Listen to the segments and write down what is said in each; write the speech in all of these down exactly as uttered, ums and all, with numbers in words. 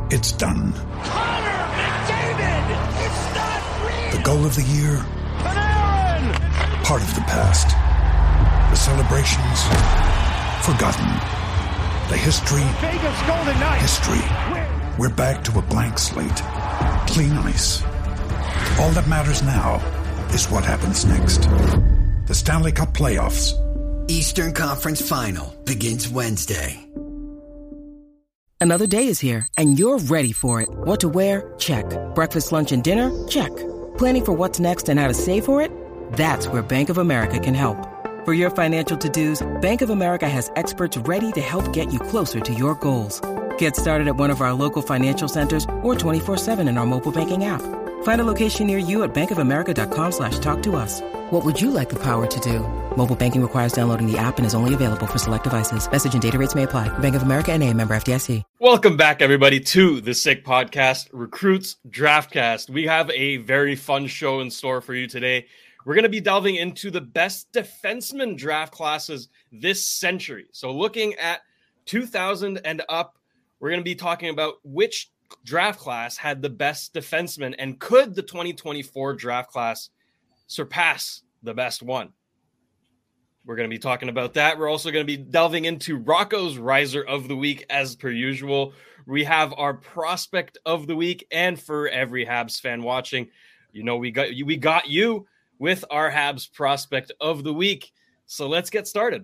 It's done. Connor McDavid! It's not real! The goal of the year? Panarin! Part of the past. The celebrations? Forgotten. The history? Vegas Golden Knights! History. We're back to a blank slate. Clean ice. All that matters now is what happens next. The Stanley Cup Playoffs. Eastern Conference Final begins Wednesday. Another day is here, and you're ready for it. What to wear? Check. Breakfast, lunch, and dinner? Check. Planning for what's next and how to save for it? That's where Bank of America can help. For your financial to-dos, Bank of America has experts ready to help get you closer to your goals. Get started at one of our local financial centers or twenty-four seven in our mobile banking app. Find a location near you at bankofamerica.com slash talk to us. What would you like the power to do? Mobile banking requires downloading the app and is only available for select devices. Message and data rates may apply. Bank of America N A, member F D I C. Welcome back, everybody, to the Sick Podcast, Recruits Draftcast. We have a very fun show in store for you today. We're going to be delving into the best defenseman draft classes this century. So looking at two thousand and up, we're going to be talking about which draft class had the best defenseman, and could the twenty twenty-four draft class surpass the best one? We're going to be talking about that. We're also going to be delving into Rocco's Riser of the Week as per usual. We have our Prospect of the Week, and for every Habs fan watching, you know we got you, we got you with our Habs Prospect of the Week. So let's get started.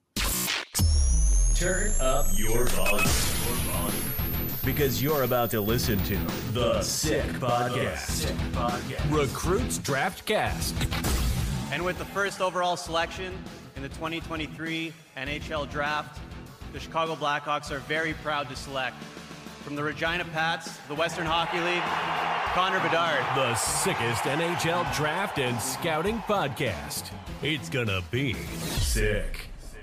Turn up your volume, your volume, because you're about to listen to the Sick Podcast. Sick Podcast. Recruits Draftcast. And with the first overall selection in the twenty twenty-three N H L Draft, the Chicago Blackhawks are very proud to select from the Regina Pats, the Western Hockey League, Connor Bedard. The sickest N H L draft and scouting podcast. It's gonna be sick.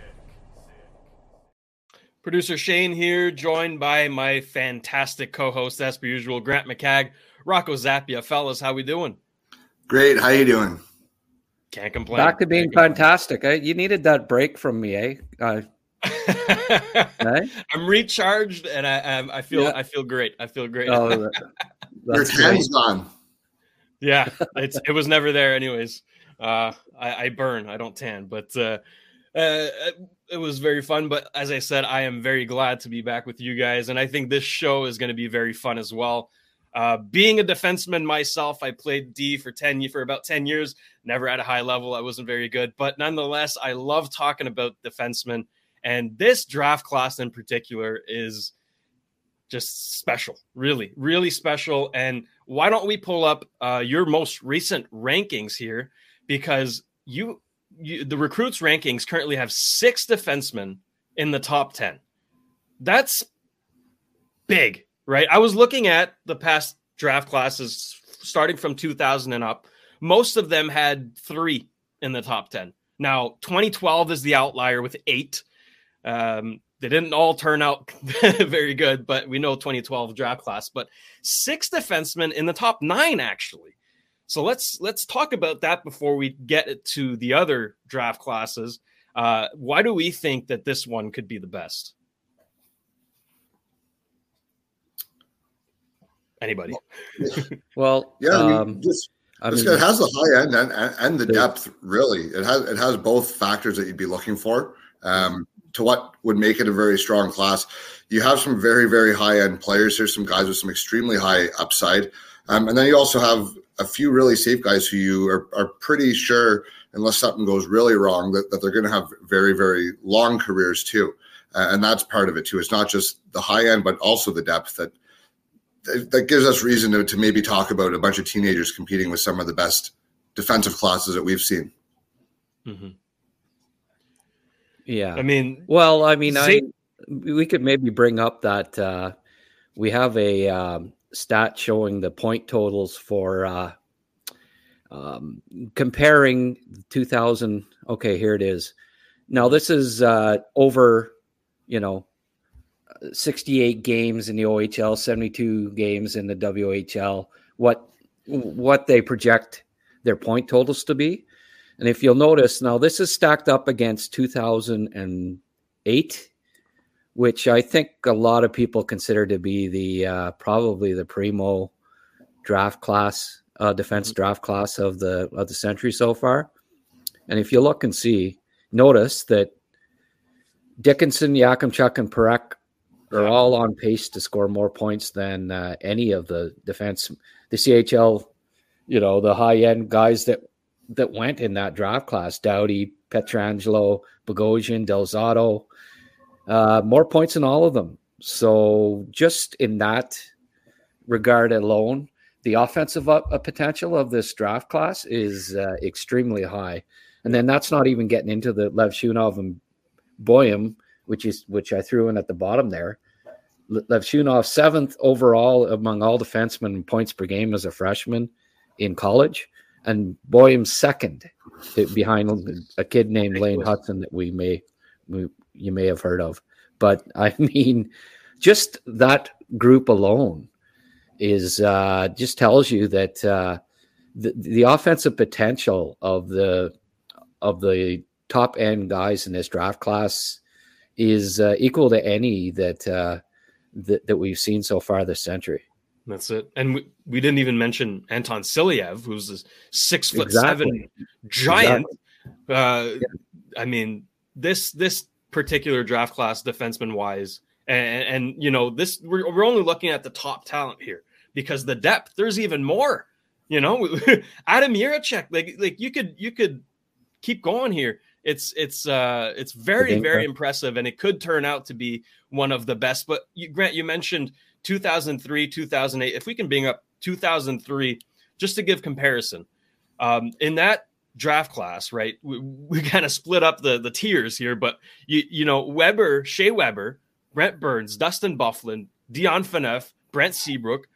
Producer Shane here, joined by my fantastic co-host, as per usual, Grant McCagg, Rocco Zappia. Fellas, how we doing? Great. How you doing? Can't complain. Back to being Can't fantastic. I, you needed that break from me, eh? Uh, right? I'm recharged, and I I, I feel yeah. I feel great. I feel great. Oh, that, Your tan's gone. Yeah, it's it was never there, anyways. Uh, I, I burn. I don't tan, but uh, uh, it was very fun. But as I said, I am very glad to be back with you guys, and I think this show is going to be very fun as well. Uh, being a defenseman myself, I played D for ten for about ten years. Never at a high level. I wasn't very good, but nonetheless, I love talking about defensemen. And this draft class in particular is just special, really, really special. And why don't we pull up uh, your most recent rankings here? Because you, you, the recruits rankings currently have six defensemen in the top ten. That's big, right? I was looking at the past draft classes starting from two thousand and up. Most of them had three in the top ten. Now, twenty twelve is the outlier with eight. Um, they didn't all turn out very good, but we know twenty twelve draft class, but six defensemen in the top nine, actually. So let's, let's talk about that before we get to the other draft classes. Uh, why do we think that this one could be the best? Anybody? well, yeah, I mean, um, just, I this mean, guy has the high end and, and, and the depth, really. It has, it has both factors that you'd be looking for. Um, to what would make it a very strong class. You have some very, very high-end players. There's some guys with some extremely high upside. Um, and then you also have a few really safe guys who you are, are pretty sure, unless something goes really wrong, that, that they're going to have very, very long careers too. Uh, and that's part of it too. It's not just the high end, but also the depth that that gives us reason to, to maybe talk about a bunch of teenagers competing with some of the best defensive classes that we've seen. Mm-hmm. Yeah. I mean, well, I mean, Zay- I, we could maybe bring up that uh, we have a um, stat showing the point totals for uh, um, comparing two thousand. Okay, here it is. Now, this is uh, over, you know, sixty-eight games in the O H L, seventy-two games in the W H L, what what they project their point totals to be. And if you'll notice, now this is stacked up against two thousand eight, which I think a lot of people consider to be the uh, probably the primo draft class, uh, defense mm-hmm. draft class of the of the century so far. And if you look and see, notice that Dickinson, Yakimchuk, and Parekh are all on pace to score more points than uh, any of the defense, the C H L, you know, the high end guys that that went in that draft class: Doughty, Pietrangelo, Bogosian, Del Zotto, uh, more points than all of them. So just in that regard alone, the offensive up, uh, potential of this draft class is uh, extremely high. And then that's not even getting into the Levshunov and Boyum, which is which I threw in at the bottom there. Levshunov seventh overall among all defensemen in points per game as a freshman in college, and Boyum second behind a kid named Lane Hudson that we may we, you may have heard of. But I mean, just that group alone is uh, just tells you that uh, the the offensive potential of the of the top end guys in this draft class is uh, equal to any that, uh, that that we've seen so far this century. That's it. And we, we didn't even mention Anton Silyev, who's a six foot exactly. seven giant. Exactly. Uh, yeah. I mean, this this particular draft class, defenseman wise, and, and you know, this we're, we're only looking at the top talent here because the depth. There's even more. You know, Adam Jiricek, like like you could you could. keep going here. It's it's uh it's very very impressive, and it could turn out to be one of the best. But you, Grant, you mentioned two thousand three, two thousand eight. If we can bring up two thousand three, just to give comparison, um, in that draft class, right? We, we kind of split up the the tiers here, but you you know Weber, Shea Weber, Brent Burns, Dustin Byfuglien, Dion Phaneuf, Brent Seabrook.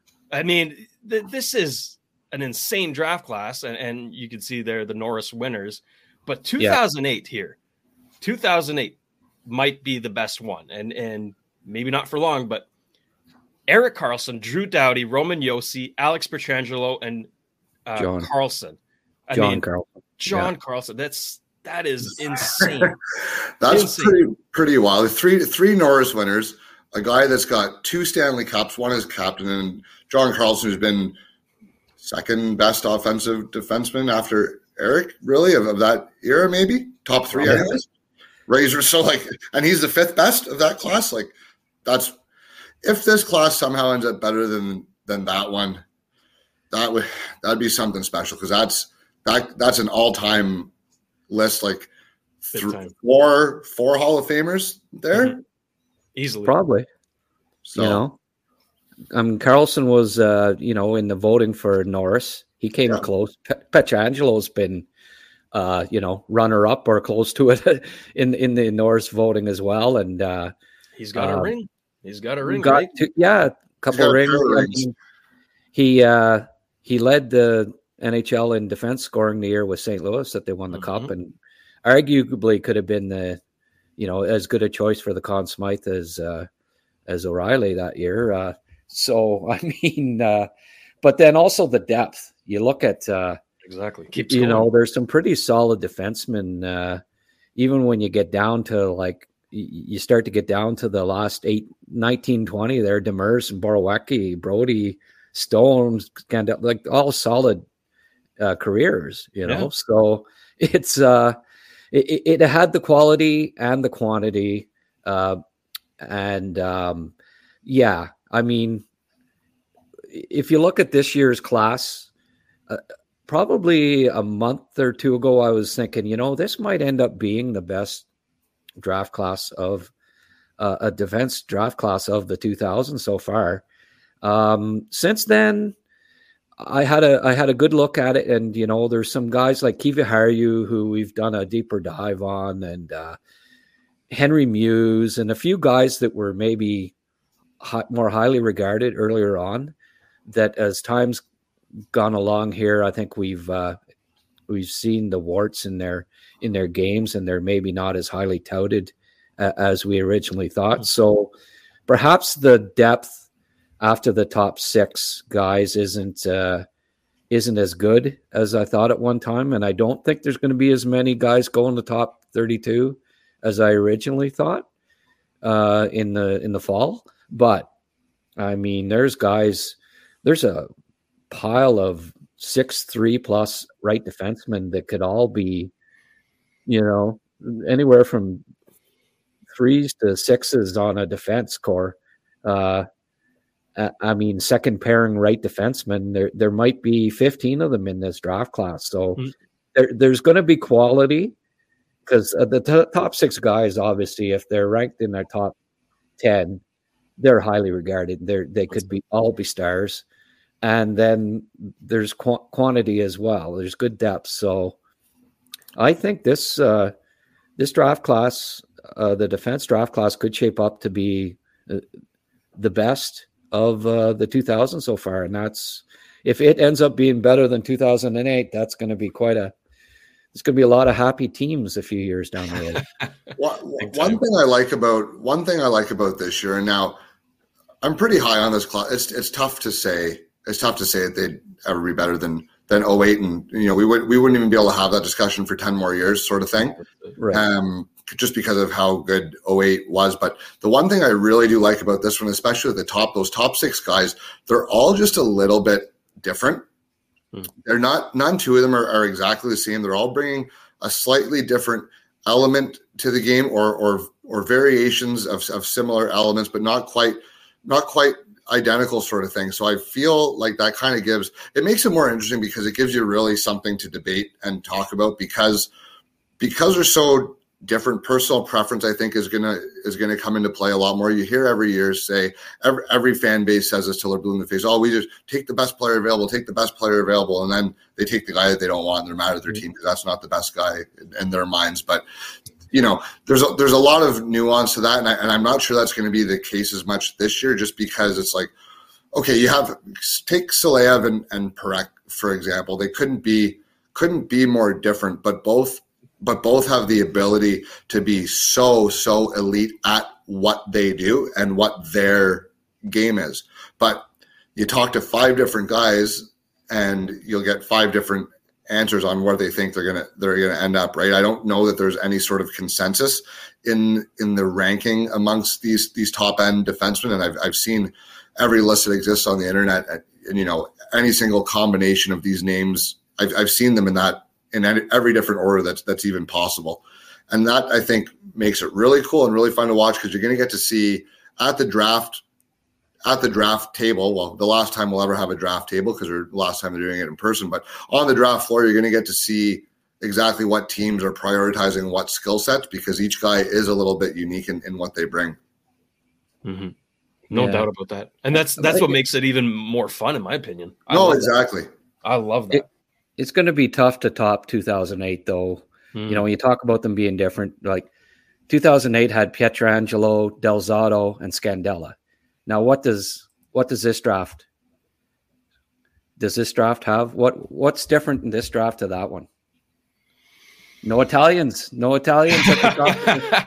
I mean, th- this is an insane draft class, and, and you can see there the Norris winners. But two thousand eight yeah. here, two thousand eight might be the best one, and and maybe not for long. But Erik Karlsson, Drew Doughty, Roman Josi, Alex Pietrangelo, and uh, John Karlsson. I John mean, Karlsson. John yeah. Karlsson. That's that is insane. That's insane. pretty pretty wild. Three three Norris winners, a guy that's got two Stanley Cups, one as captain, and John Karlsson, who's been second best offensive defenseman after Eric, really, of, of that era, maybe top three. Yeah. Anyways. Razor, so like, and he's the fifth best of that class. Like, that's if this class somehow ends up better than than that one, that would that'd be something special because that's that that's an all time list. Like th- four four Hall of Famers there, mm-hmm. easily, probably. So. You know. Um, Karlsson was, uh, you know, in the voting for Norris. He came yeah. close. Pe- Petrangelo's been, uh, you know, runner up or close to it in in the Norris voting as well. And uh, he's got uh, a ring. He's got a ring. Got right? to, yeah, a couple of rings. rings. I mean, he uh, he led the N H L in defense scoring the year with Saint Louis that they won the mm-hmm. cup, and arguably could have been the, you know, as good a choice for the Conn Smythe as uh, as O'Reilly that year. Uh, So, I mean, uh, but then also the depth. You look at, uh, exactly. Keeps you going. know, there's some pretty solid defensemen. Uh, even when you get down to like, you start to get down to the last eight, nineteen, twenty there, Demers and Borowiecki, Brody, Stones, kind of like all solid uh, careers, you know? Yeah. So it's, uh, it, it had the quality and the quantity. Uh, and um, yeah, I mean, if you look at this year's class, uh, probably a month or two ago, I was thinking, you know, this might end up being the best draft class of uh, a defense draft class of the two thousands so far. Um, since then, I had a I had a good look at it, and you know, there's some guys like Kiva Harju who we've done a deeper dive on, and uh, Henry Muse, and a few guys that were maybe more highly regarded earlier on, that as time's gone along here, I think we've uh, we've seen the warts in their in their games, and they're maybe not as highly touted uh, as we originally thought. So perhaps the depth after the top six guys isn't uh, isn't as good as I thought at one time, and I don't think there's going to be as many guys going the top thirty-two as I originally thought. uh, in the in the fall. But I mean, there's guys, there's a pile of six three plus right defensemen that could all be, you know, anywhere from threes to sixes on a defense core. Uh, I mean, second pairing right defensemen, there there might be fifteen of them in this draft class. So mm-hmm. there, there's going to be quality, because the t- top six guys, obviously, if they're ranked in their top ten, they're highly regarded. They're, they could be all be stars. And then there's qu- quantity as well. There's good depth. So I think this uh, this draft class, uh, the defense draft class, could shape up to be uh, the best of uh, the two thousands so far. And that's, if it ends up being better than two thousand eight, that's going to be quite a, it's going to be a lot of happy teams a few years down the road. one, one thing I like about, one thing I like about this year, and now I'm pretty high on this class. It's, it's tough to say, it's tough to say that they'd ever be better than, than oh eight. And, you know, we would, we wouldn't even be able to have that discussion for ten more years sort of thing. Right. Um, just because of how good oh eight was. But the one thing I really do like about this one, especially at the top, those top six guys, they're all just a little bit different. Hmm. They're not, none two of them are, are exactly the same. They're all bringing a slightly different element to the game, or or or variations of, of similar elements, but not quite, not quite identical sort of thing. So I feel like that kind of gives, it makes it more interesting, because it gives you really something to debate and talk about, because because they're so different. Personal preference, I think, is gonna is gonna come into play a lot more. You hear every year say, every, every fan base says this till they're blue in the face. Oh, we just take the best player available, take the best player available, and then they take the guy that they don't want, and they're mad at their team because that's not the best guy in, in their minds. But you know, there's a, there's a lot of nuance to that, and, I, and I'm not sure that's going to be the case as much this year, just because it's like, okay, you have take Saleev and and Parekh, for example. They couldn't be couldn't be more different, but both. but both have the ability to be so, so elite at what they do and what their game is. But you talk to five different guys and you'll get five different answers on where they think they're gonna they're gonna end up, right? I don't know that there's any sort of consensus in in the ranking amongst these these top end defensemen. And I've I've seen every list that exists on the internet, and, and you know, any single combination of these names, I've I've seen them in that in every different order that's that's even possible. And that, I think, makes it really cool and really fun to watch, because you're going to get to see at the draft, at the draft table, well, the last time we'll ever have a draft table, because the last time they're doing it in person, but on the draft floor, you're going to get to see exactly what teams are prioritizing what skill sets, because each guy is a little bit unique in, in what they bring. Mm-hmm. No yeah. doubt about that. And that's that's what makes it even more fun, in my opinion. I no, exactly. That. I love that. It, It's going to be tough to top two thousand eight, though. Mm. You know, when you talk about them being different, like two thousand eight had Pietrangelo, Del Zotto, and Scandella. Now, what does what does this draft? Does this draft have what? What's different in this draft to that one? No Italians, no Italians at the top.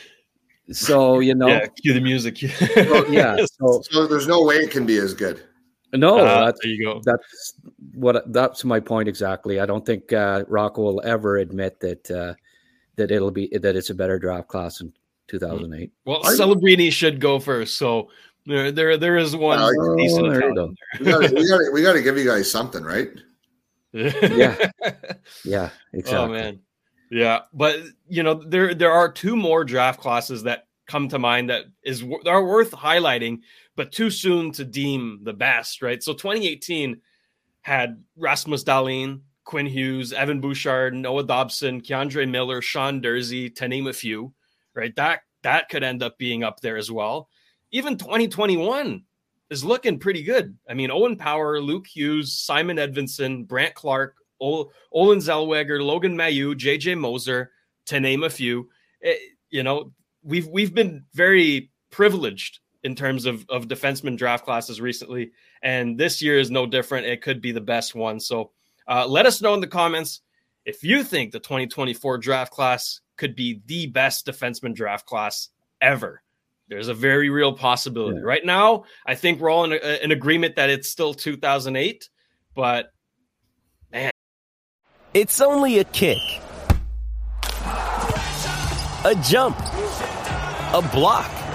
So you know, yeah, cue the music. so, yeah, so, so there's no way it can be as good. No, uh, that's, there you go. That's what that's my point exactly. I don't think uh, Rocco will ever admit that uh, that it'll be that it's a better draft class in two thousand eight. Well, Celebrini should go first, so there there there is one uh, decent oh, there. We got we got we got to give you guys something, right? yeah, yeah, exactly. Oh man, yeah, but you know there there are two more draft classes that come to mind that is are worth highlighting, but too soon to deem the best, right? So twenty eighteen had Rasmus Dahlin, Quinn Hughes, Evan Bouchard, Noah Dobson, Keandre Miller, Sean Durzi, to name a few, right? That that could end up being up there as well. Even twenty twenty-one is looking pretty good. I mean, Owen Power, Luke Hughes, Simon Edvinsson, Brant Clark, Ol- Olin Zellweger, Logan Mailloux, J J Moser, to name a few. It, you know, we've we've been very privileged in terms of, of defenseman draft classes recently. And this year is no different. It could be the best one. So uh, let us know in the comments if you think the twenty twenty-four draft class could be the best defenseman draft class ever. There's a very real possibility. Yeah. Right now, I think we're all in, a, in agreement that it's still two thousand eight. But, man. It's only a kick. A jump. A block.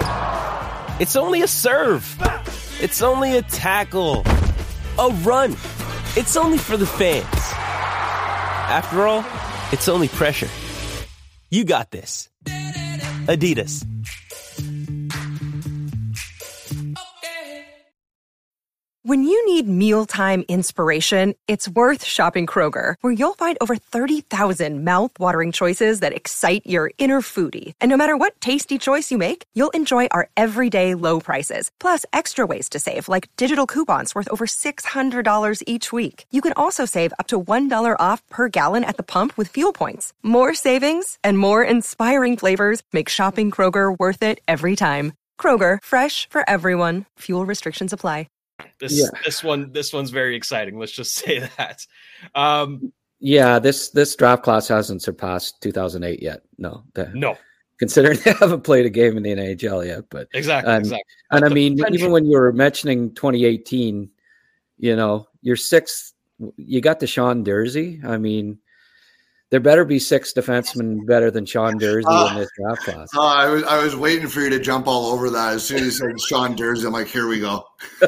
It's only a serve. It's only a tackle. A run. It's only for the fans. After all, it's only pressure. You got this. Adidas. When you need mealtime inspiration, it's worth shopping Kroger, where you'll find over thirty thousand mouth-watering choices that excite your inner foodie. And no matter what tasty choice you make, you'll enjoy our everyday low prices, plus extra ways to save, like digital coupons worth over six hundred dollars each week. You can also save up to one dollar off per gallon at the pump with fuel points. More savings and more inspiring flavors make shopping Kroger worth it every time. Kroger, fresh for everyone. Fuel restrictions apply. This yeah. this one this one's very exciting. Let's just say that. Um, yeah, this this draft class hasn't surpassed two thousand eight yet. No, the, no. Considering they haven't played a game in the N H L yet, but exactly, and, exactly. And But I mean, potential. even when you were mentioning twenty eighteen, you know, your sixth, you got the Sean Dursey. I mean, there better be six defensemen better than Sean Dursey uh, in this draft class. Uh, I was I was waiting for you to jump all over that. As soon as you said Sean Dursey, I'm like, here we go.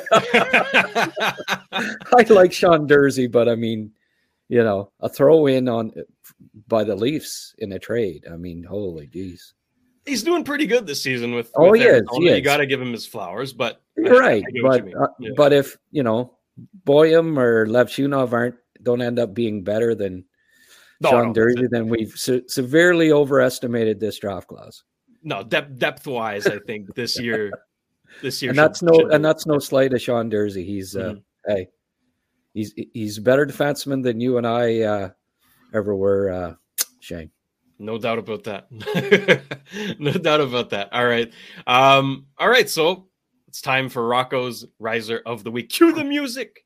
I like Sean Dursey, but I mean, you know, a throw in on by the Leafs in a trade. I mean, holy geez. He's doing pretty good this season with. Oh, with he is, Arizona. he You is. got to give him his flowers, but You're I, right. I get what But you mean. uh, Yeah. but if you know Boyum or Levchunov aren't don't end up being better than No, Sean no, Dursey, that's- then we've se- severely overestimated this draft class. no depth depth wise, I think this year, this year, And should- that's no should and be- that's no slight to Sean Dursey. He's uh, Mhm. hey, he's he's a better defenseman than you and I uh, ever were. Uh, Shane. No doubt about that. No doubt about that. All right. Um, all right. So it's time for Rocco's Riser of the Week. Cue the music.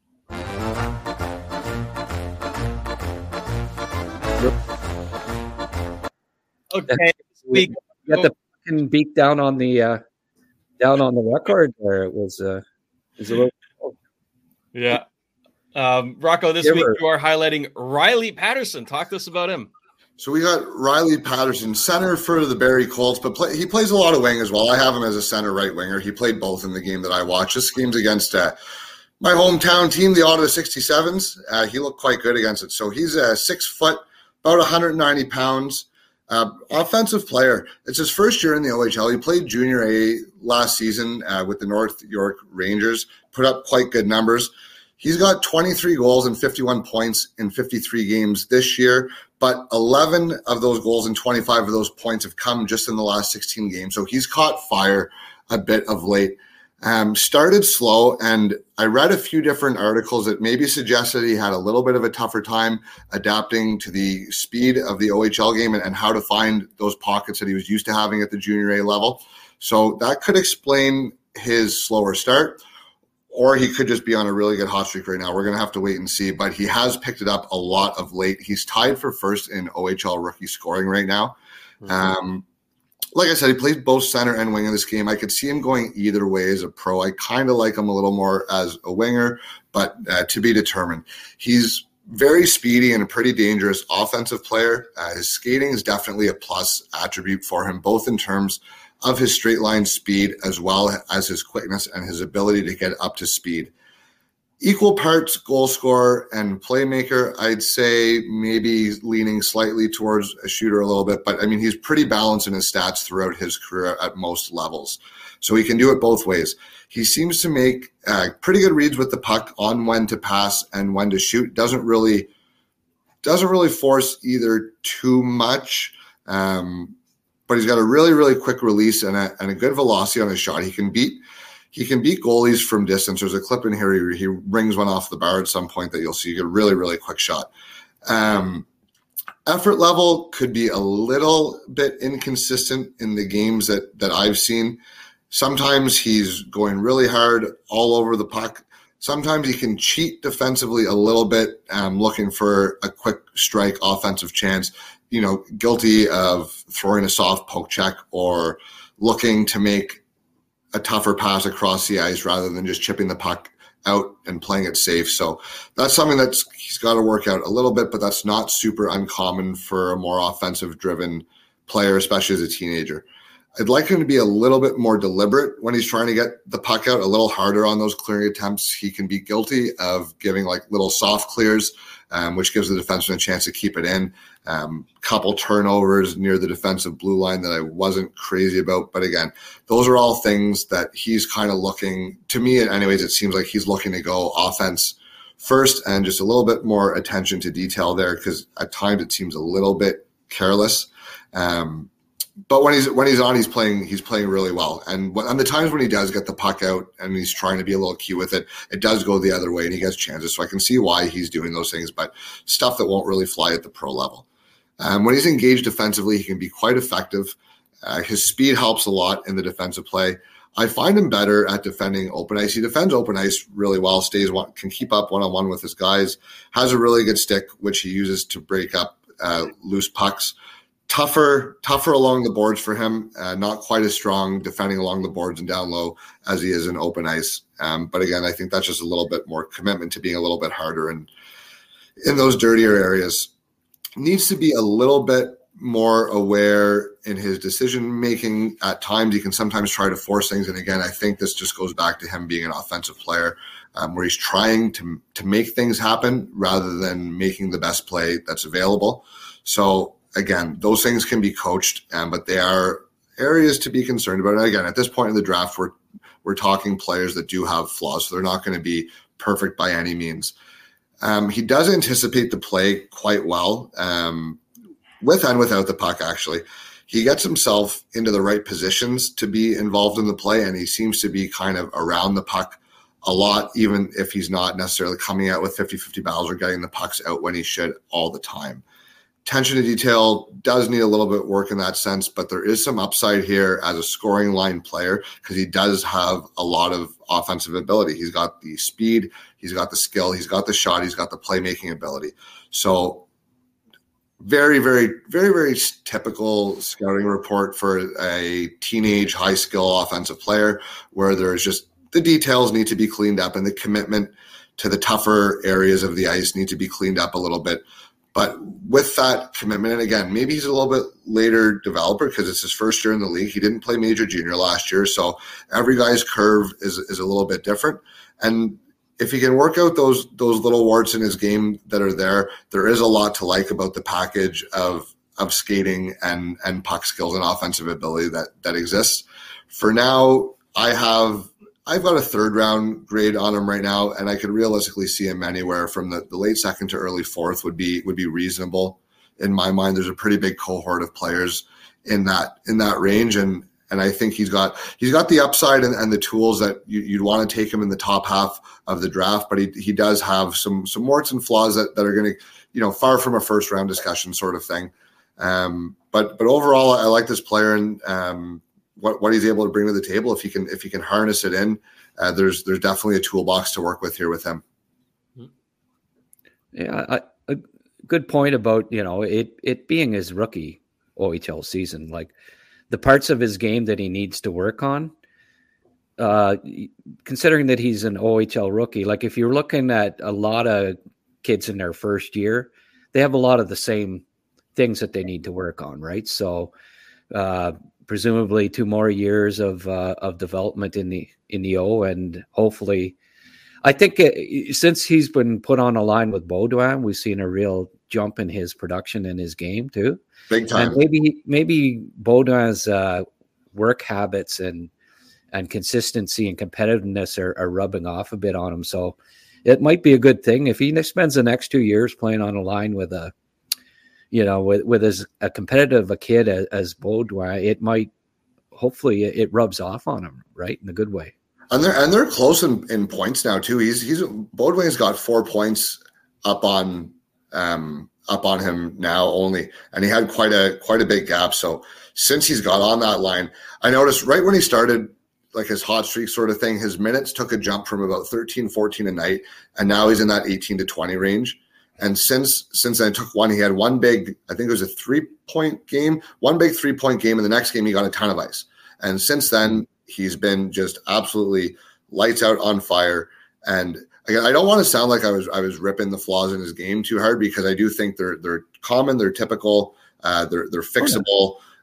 Okay. This week, You got the fucking beak down on the uh, down on the record, or it was uh, it was a little. yeah. Um, Rocco, this Give week her. you are highlighting Riley Patterson. Talk to us about him. So we got Riley Patterson, center for the Barrie Colts, but play, he plays a lot of wing as well. I have him as a center right winger. He played both in the game that I watched. This game's against uh, my hometown team, the Ottawa sixty-sevens. Uh, he looked quite good against it. So he's a six foot, about one hundred ninety pounds, uh, offensive player. It's his first year in the O H L. He played junior A last season uh, with the North York Rangers, put up quite good numbers. He's got twenty-three goals and fifty-one points in fifty-three games this year, but eleven of those goals and twenty-five of those points have come just in the last sixteen games. So he's caught fire a bit of late. Um, started slow, and I read a few different articles that maybe suggested he had a little bit of a tougher time adapting to the speed of the O H L game and, and how to find those pockets that he was used to having at the junior A level. So that could explain his slower start. Or he could just be on a really good hot streak right now. We're going to have to wait and see. But he has picked it up a lot of late. He's tied for first in O H L rookie scoring right now. Mm-hmm. Um, like I said, he plays both center and wing in this game. I could see him going either way as a pro. I kind of like him a little more as a winger, but uh, to be determined. He's very speedy and a pretty dangerous offensive player. Uh, his skating is definitely a plus attribute for him, both in terms of his straight line speed as well as his quickness and his ability to get up to speed. Equal parts goal scorer and playmaker, I'd say maybe leaning slightly towards a shooter a little bit, but I mean, he's pretty balanced in his stats throughout his career at most levels. So he can do it both ways. He seems to make uh, pretty good reads with the puck on when to pass and when to shoot. Doesn't really, doesn't really force either too much. Um, But he's got a really, really quick release and a, and a good velocity on his shot. He can beat he can beat goalies from distance. There's a clip in here. He, he rings one off the bar at some point that you'll see. You get a really, really quick shot. Um, effort level could be a little bit inconsistent in the games that that I've seen. Sometimes he's going really hard all over the puck. Sometimes he can cheat defensively a little bit, um, looking for a quick strike offensive chance. You know, guilty of throwing a soft poke check or looking to make a tougher pass across the ice rather than just chipping the puck out and playing it safe. So that's something that's he's got to work out a little bit, but that's not super uncommon for a more offensive driven player, especially as a teenager. I'd like him to be a little bit more deliberate when he's trying to get the puck out, a little harder on those clearing attempts. He can be guilty of giving like little soft clears, um, which gives the defenseman a chance to keep it in. Um, couple turnovers near the defensive blue line that I wasn't crazy about. But again, those are all things that he's kind of looking, to me anyways, it seems like he's looking to go offense first and just a little bit more attention to detail there, because at times it seems a little bit careless. Um, But when he's when he's on, he's playing he's playing really well. And when, and the times when he does get the puck out and he's trying to be a little cute with it, it does go the other way and he gets chances. So I can see why he's doing those things, but stuff that won't really fly at the pro level. Um, when he's engaged defensively, he can be quite effective. Uh, his speed helps a lot in the defensive play. I find him better at defending open ice. He defends open ice really well, stays one, can keep up one-on-one with his guys, has a really good stick, which he uses to break up uh, loose pucks. Tougher, tougher along the boards for him. Uh, not quite as strong defending along the boards and down low as he is in open ice. Um, but again, I think that's just a little bit more commitment to being a little bit harder and in those dirtier areas. Needs to be a little bit more aware in his decision making. At times, he can sometimes try to force things. And again, I think this just goes back to him being an offensive player, um, where he's trying to to make things happen rather than making the best play that's available. So. Again, those things can be coached, um, but they are areas to be concerned about. And again, at this point in the draft, we're we're talking players that do have flaws, so they're not going to be perfect by any means. Um, he does anticipate the play quite well, um, with and without the puck, actually. He gets himself into the right positions to be involved in the play, and he seems to be kind of around the puck a lot, even if he's not necessarily coming out with fifty-fifty battles or getting the pucks out when he should all the time. Attention to detail does need a little bit of work in that sense, but there is some upside here as a scoring line player because he does have a lot of offensive ability. He's got the speed, he's got the skill, he's got the shot, he's got the playmaking ability. So very, very, very, very typical scouting report for a teenage high-skill offensive player where there's just the details need to be cleaned up and the commitment to the tougher areas of the ice need to be cleaned up a little bit. But with that commitment, and again, maybe he's a little bit later developer because it's his first year in the league. He didn't play major junior last year, so every guy's curve is is a little bit different. And if he can work out those those little warts in his game that are there, there is a lot to like about the package of of skating and and puck skills and offensive ability that that exists. For now, I have. I've got a third round grade on him right now, and I could realistically see him anywhere from the, the late second to early fourth would be would be reasonable in my mind. There's a pretty big cohort of players in that in that range, and and I think he's got he's got the upside and, and the tools that you, you'd want to take him in the top half of the draft. But he he does have some some warts and flaws that, that are going to, you know, far from a first round discussion sort of thing. Um, but but overall, I like this player and. Um, What, what he's able to bring to the table, if he can, if he can harness it in, uh, there's there's definitely a toolbox to work with here with him. Yeah, I, a good point about you know it it being his rookie O H L season. Like the parts of his game that he needs to work on, uh, considering that he's an O H L rookie. Like if you're looking at a lot of kids in their first year, they have a lot of the same things that they need to work on, right? So. Uh, presumably two more years of uh, of development in the in the O, and hopefully, I think it, since he's been put on a line with Baudouin, we've seen a real jump in his production and his game too. Big time. And maybe maybe Baudouin's uh, work habits and and consistency and competitiveness are, are rubbing off a bit on him. So it might be a good thing if he spends the next two years playing on a line with a. You know, with, with as a competitive a kid as, as Baudouin, it might, hopefully it, it rubs off on him, right? In a good way. And they're, and they're close in, in points now too. He's, he's, Baudouin's got four points up on, um, up on him now only. And he had quite a, quite a big gap. So since he's got on that line, I noticed right when he started like his hot streak sort of thing, his minutes took a jump from about thirteen, fourteen a night. And now he's in that eighteen to twenty range. And since since I took one, he had one big, I think it was a three-point game, one big three-point game. And the next game, he got a ton of ice. And since then, he's been just absolutely lights out on fire. And again, I don't want to sound like I was I was ripping the flaws in his game too hard because I do think they're they're common, they're typical, uh, they're they're fixable.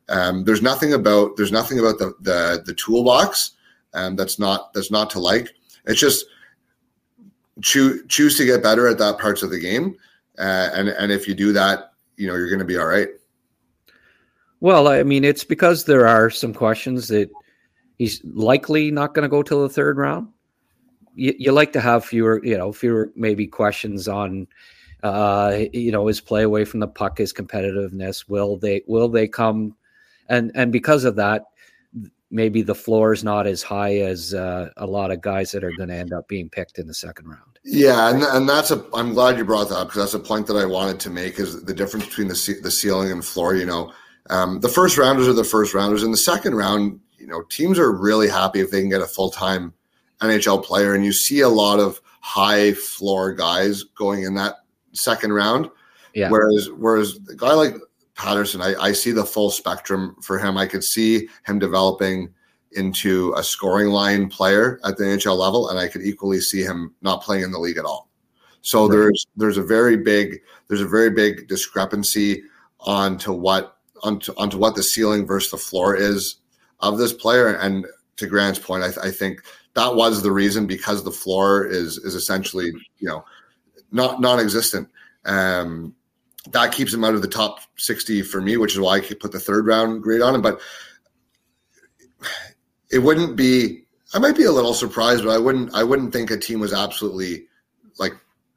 Um, there's nothing about there's nothing about the the, the toolbox um, that's not that's not to like. It's just choose choose to get better at that parts of the game, uh, and and if you do that, you know you're going to be all right. Well, I mean, it's because there are some questions that he's likely not going to go till the third round. You, you like to have fewer, you know, fewer maybe questions on, uh, you know, his play away from the puck, his competitiveness. Will they will they come, and and because of that, maybe the floor is not as high as uh, a lot of guys that are going to end up being picked in the second round. Yeah, and and that's a. I'm glad you brought that up because that's a point that I wanted to make is the difference between the the ceiling and floor. You know, um, the first rounders are the first rounders. In the second round, you know, teams are really happy if they can get a full time N H L player, and you see a lot of high floor guys going in that second round. Yeah. Whereas, whereas a guy like Patterson, I, I see the full spectrum for him. I could see him developing into a scoring line player at the N H L level, and I could equally see him not playing in the league at all. So right. there's there's a very big there's a very big discrepancy onto what onto, onto what the ceiling versus the floor is of this player. And to Grant's point, I, I think that was the reason, because the floor is is essentially, you know, not non-existent. Um, that keeps him out of the top sixty for me, which is why I could put the third round grade on him. But it wouldn't be, I might be a little surprised, but I wouldn't I wouldn't think a team was absolutely like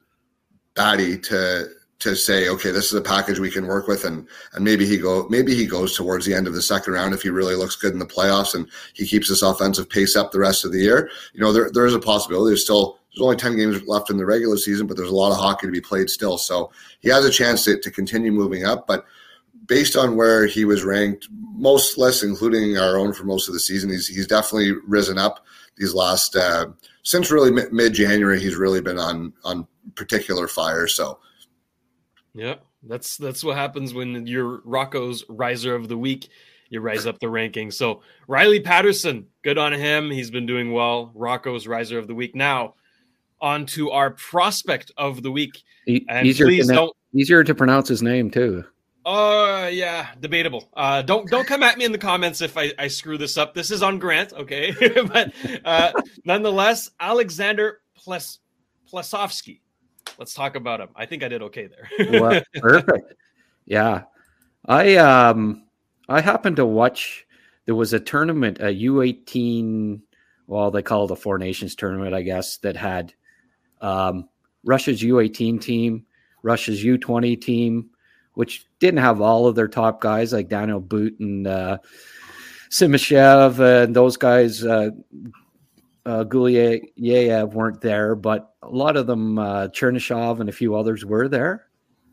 batty to to say, okay, this is a package we can work with, and and maybe he go maybe he goes towards the end of the second round if he really looks good in the playoffs and he keeps this offensive pace up the rest of the year. You know, there there is a possibility. There's still there's only ten games left in the regular season, but there's a lot of hockey to be played still. So he has a chance to, to continue moving up. But based on where he was ranked, most lists, including our own for most of the season, he's he's definitely risen up these last uh, since really mid January. He's really been on on particular fire. So. Yeah, that's that's what happens when you're Rocco's Riser of the Week. You rise up the rankings. So Riley Patterson, good on him. He's been doing well. Rocco's Riser of the Week. Now on to our Prospect of the Week. And easier please to, don't easier to pronounce his name too. Oh uh, yeah, debatable. Uh, don't don't come at me in the comments if I, I screw this up. This is on Grant, okay? But uh, nonetheless, Alexander Ples Plesovsky. Let's talk about him. I think I did okay there. Well, perfect. Yeah. I um I happened to watch, there was a tournament, a U eighteen, well, they call it a Four Nations tournament, I guess, that had um, Russia's U eighteen team, Russia's U twenty team, which didn't have all of their top guys like Daniel Boot and uh, Simashev and those guys. Uh, Uh, Gulyayev weren't there, but a lot of them, uh, Chernyshov and a few others were there.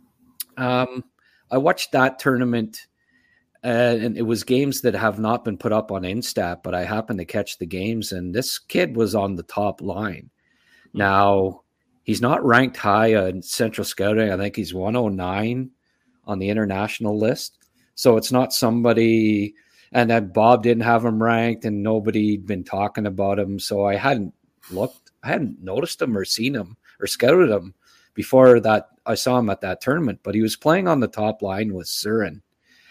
Um, I watched that tournament, uh, and it was games that have not been put up on Instat, but I happened to catch the games, and this kid was on the top line. Now, he's not ranked high on Central Scouting. I think he's one oh nine on the international list. So it's not somebody... And then Bob didn't have him ranked, and nobody'd been talking about him. So I hadn't looked, I hadn't noticed him or seen him or scouted him before that. I saw him at that tournament, but he was playing on the top line with Surin,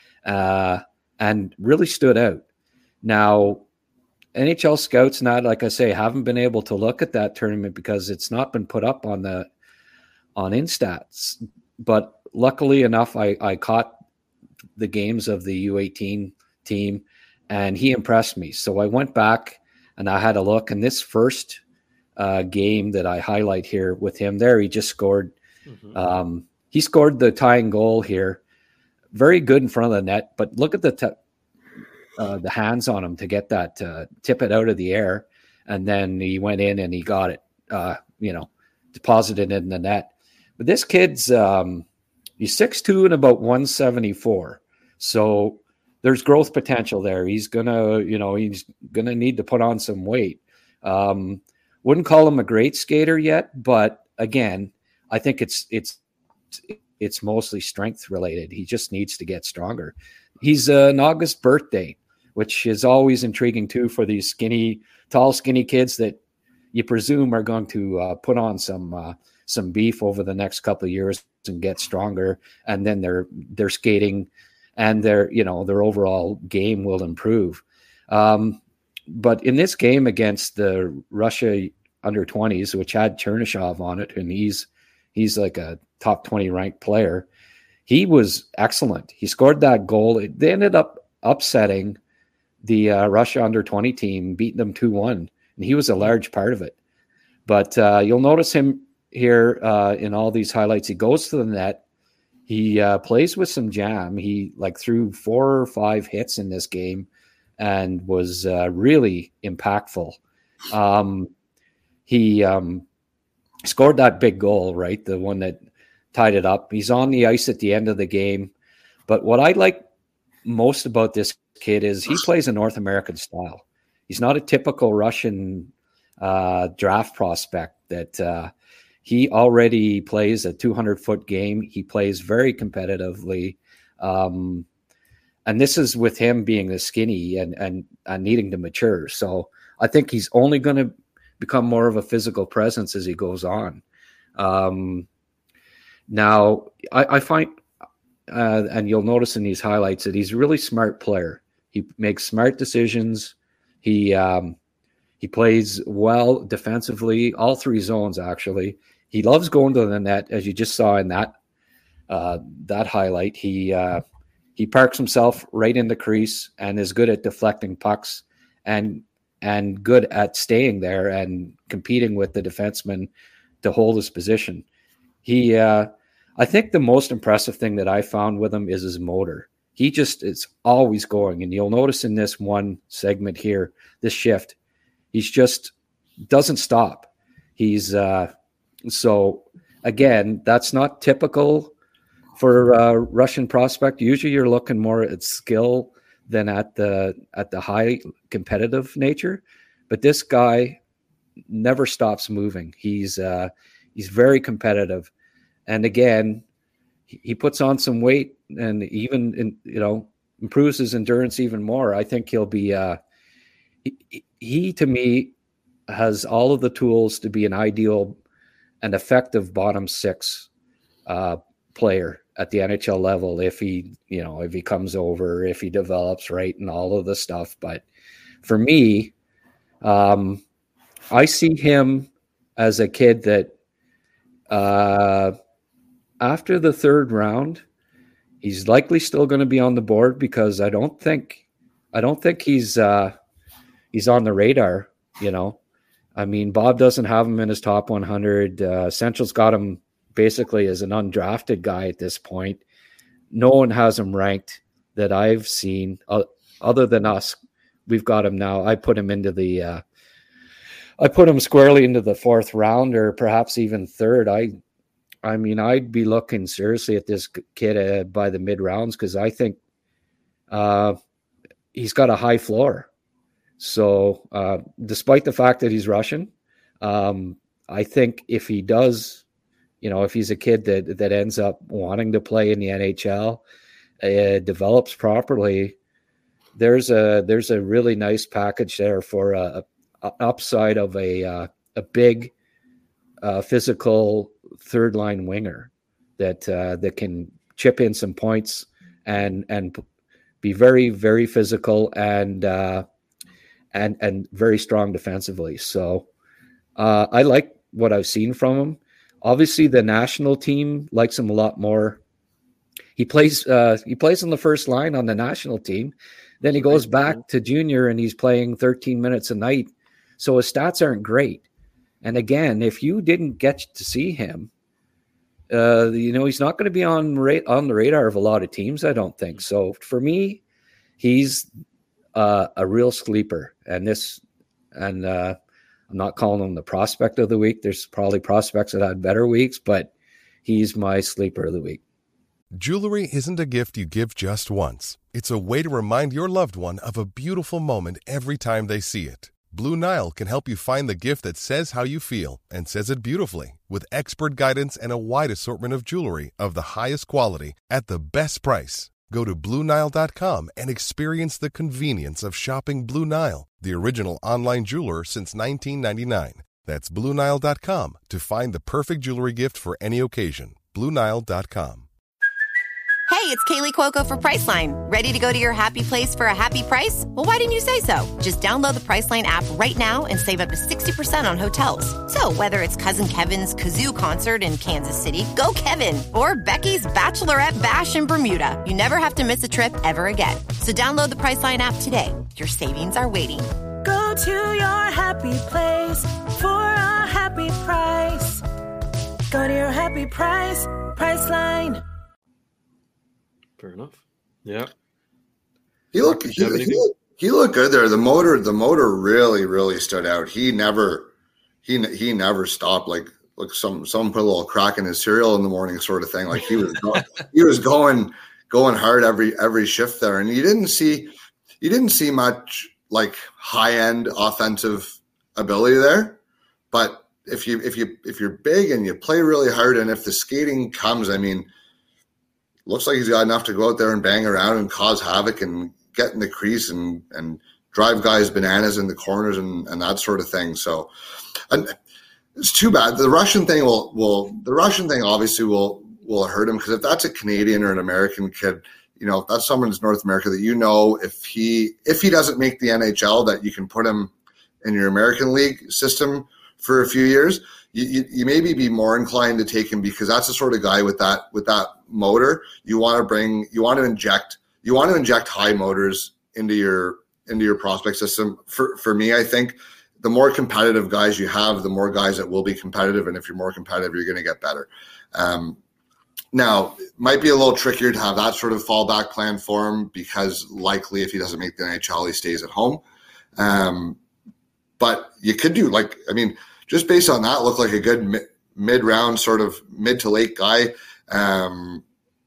uh, and really stood out. Now, N H L scouts, not like I say, haven't been able to look at that tournament because it's not been put up on the on Instats. But luckily enough, I, I caught the games of the U eighteen team, and he impressed me. So I went back and I had a look, and this first uh, game that I highlight here with him there, he just scored. Mm-hmm. Um, he scored the tying goal here. Very good in front of the net, but look at the t- uh, the hands on him to get that, uh, tip it out of the air. And then he went in and he got it, uh, you know, deposited in the net. But this kid's, um, he's six two and about one seventy-four. So there's growth potential there. He's gonna, you know, he's gonna need to put on some weight. Um, wouldn't call him a great skater yet, but again, I think it's it's it's mostly strength related. He just needs to get stronger. He's uh, an August birthday, which is always intriguing too for these skinny, tall, skinny kids that you presume are going to uh, put on some uh, some beef over the next couple of years and get stronger, and then they're they're skating and their, you know, their overall game will improve. Um, but in this game against the Russia under twenties, which had Chernyshov on it, and he's he's like a top twenty ranked player, he was excellent. He scored that goal. They ended up upsetting the uh, Russia under twenty team, beating them two one, and he was a large part of it. But uh, you'll notice him here uh, in all these highlights. He goes to the net. He uh, plays with some jam. He like threw four or five hits in this game and was uh, really impactful. Um, he um, scored that big goal, right? The one that tied it up. He's on the ice at the end of the game. But what I like most about this kid is he plays a North American style. He's not a typical Russian uh, draft prospect that uh, he already plays a two hundred foot game. He plays very competitively. Um, and this is with him being a skinny and, and, and needing to mature. So I think he's only going to become more of a physical presence as he goes on. Um, now, I, I find, uh, and you'll notice in these highlights, that he's a really smart player. He makes smart decisions. He um, he plays well defensively, all three zones, actually. He loves going to the net, as you just saw in that uh, that highlight. He uh, he parks himself right in the crease and is good at deflecting pucks and and good at staying there and competing with the defenseman to hold his position. He, uh, I think the most impressive thing that I found with him is his motor. He just is always going. And you'll notice in this one segment here, this shift, he's just doesn't stop. He's, uh, so again, that's not typical for a Russian prospect. Usually you're looking more at skill than at the, at the high competitive nature. But this guy never stops moving. He's, uh, he's very competitive. And again, he puts on some weight and even, in, you know, improves his endurance even more. I think he'll be, uh, he, he to me has all of the tools to be an ideal and effective bottom six uh, player at the N H L level. If he, you know, if he comes over, if he develops right and all of the stuff. But for me, um, I see him as a kid that, uh, after the third round, he's likely still going to be on the board because I don't think, I don't think he's uh, he's on the radar. You know, I mean, Bob doesn't have him in his top one hundred. Uh, Central's got him basically as an undrafted guy at this point. No one has him ranked that I've seen uh, other than us. We've got him now. I put him into the, uh, I put him squarely into the fourth round or perhaps even third. I. I mean, I'd be looking seriously at this kid uh, by the mid rounds because I think uh, he's got a high floor. So uh, despite the fact that he's Russian, um, I think if he does, you know, if he's a kid that, that ends up wanting to play in the N H L, uh, develops properly, there's a there's a really nice package there for a, a upside of a uh, a big uh, physical third line winger that uh, that can chip in some points and and be very very physical and uh, and and very strong defensively. So uh, I like what I've seen from him. Obviously, the national team likes him a lot more. He plays uh, he plays on the first line on the national team. Then he goes back to junior and he's playing thirteen minutes a night. So his stats aren't great. And again, if you didn't get to see him, uh, you know, he's not going to be on ra- on the radar of a lot of teams, I don't think. So for me, he's uh, a real sleeper. And this, and uh, I'm not calling him the prospect of the week. There's probably prospects that had better weeks, but he's my sleeper of the week. Jewelry isn't a gift you give just once. It's a way to remind your loved one of a beautiful moment every time they see it. Blue Nile can help you find the gift that says how you feel and says it beautifully with expert guidance and a wide assortment of jewelry of the highest quality at the best price. Go to Blue Nile dot com and experience the convenience of shopping Blue Nile, the original online jeweler since nineteen ninety-nine. That's Blue Nile dot com to find the perfect jewelry gift for any occasion. Blue Nile dot com. Hey, it's Kaylee Cuoco for Priceline. Ready to go to your happy place for a happy price? Well, why didn't you say so? Just download the Priceline app right now and save up to sixty percent on hotels. So whether it's Cousin Kevin's Kazoo Concert in Kansas City, go Kevin, or Becky's Bachelorette Bash in Bermuda, you never have to miss a trip ever again. So download the Priceline app today. Your savings are waiting. Go to your happy place for a happy price. Go to your happy price, Priceline. Fair enough. Yeah. He looked he, he, looked, he looked good there. The motor, the motor really, really stood out. He never, he he never stopped. Like like some someone put a little crack in his cereal in the morning, sort of thing. Like he was going, he was going going hard every every shift there, and you didn't see you didn't see much like high end offensive ability there. But if you if you if you're big and you play really hard, and if the skating comes, I mean. Looks like he's got enough to go out there and bang around and cause havoc and get in the crease and, and drive guys bananas in the corners and, and that sort of thing. So and it's too bad. The Russian thing will, will the Russian thing obviously will, will hurt him, because if that's a Canadian or an American kid, you know, if that's someone in North America that, you know, if he, if he doesn't make the N H L, that you can put him in your American League system for a few years. You, you, you maybe be more inclined to take him, because that's the sort of guy with that with that motor you want to bring. You want to inject. You want to inject high motors into your into your prospect system. For for me, I think the more competitive guys you have, the more guys that will be competitive, and if you're more competitive, you're going to get better. Um, now, it might be a little trickier to have that sort of fallback plan for him, because likely if he doesn't make the N H L, he stays at home. Um, but you could do like I mean. Just based on that, look like a good mid, mid-round sort of mid to late guy. Um,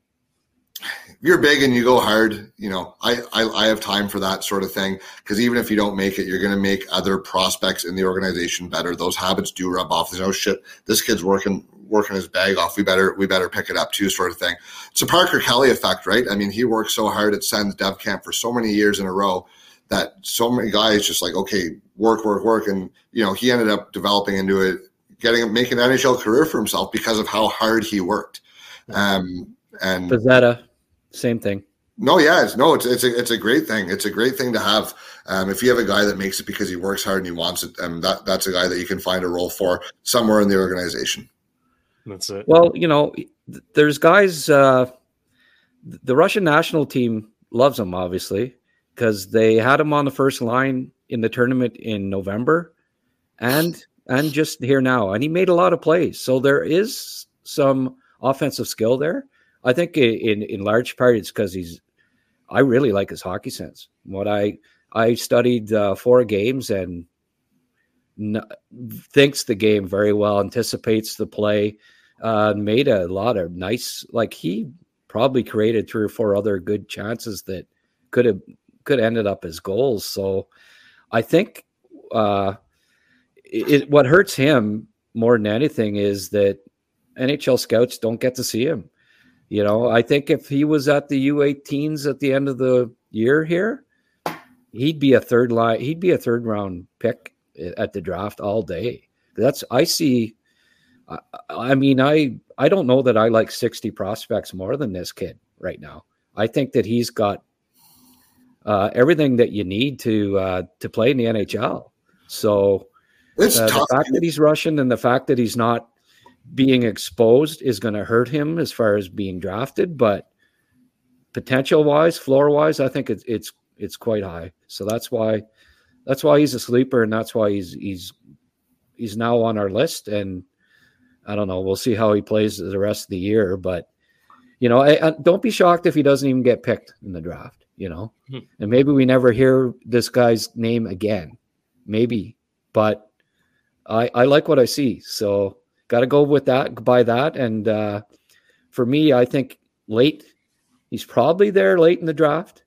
if you're big and you go hard, you know, I, I, I have time for that sort of thing, because even if you don't make it, you're going to make other prospects in the organization better. Those habits do rub off. There's no shit. This kid's working working his bag off. We better we better pick it up too, sort of thing. It's a Parker Kelly effect, right? I mean, he worked so hard at Sens Dev Camp for so many years in a row that so many guys just like, okay, work, work, work. And, you know, he ended up developing into it, getting, making an N H L career for himself because of how hard he worked. Um, and Pizzetta, same thing. No, yeah, it's, no, it's, it's a, it's a great thing. It's a great thing to have. Um, if you have a guy that makes it because he works hard and he wants it, and that, that's a guy that you can find a role for somewhere in the organization. That's it. Well, you know, there's guys, uh, the Russian national team loves him, obviously, because they had him on the first line in the tournament in November and and just here now. And he made a lot of plays. So there is some offensive skill there. I think in, in large part it's because he's – I really like his hockey sense. What I I studied uh, four games and n- thinks the game very well, anticipates the play, uh, made a lot of nice – like he probably created three or four other good chances that could have – could have ended up as goals. So I think uh, it, what hurts him more than anything is that N H L scouts don't get to see him. You know, I think if he was at the U eighteens at the end of the year here, he'd be a third line. He'd be a third round pick at the draft all day. That's I see. I, I mean, I, I don't know that I like sixty prospects more than this kid right now. I think that he's got Uh, everything that you need to uh, to play in the N H L. So uh, the fact that he's Russian and the fact that he's not being exposed is going to hurt him as far as being drafted. But potential wise, floor wise, I think it's it's it's quite high. So that's why that's why he's a sleeper, and that's why he's he's he's now on our list. And I don't know, we'll see how he plays the rest of the year. But you know, I, I, don't be shocked if he doesn't even get picked in the draft. You know, hmm. and maybe we never hear this guy's name again. Maybe, but I I like what I see. So got to go with that, by that. And uh, for me, I think late, he's probably there late in the draft,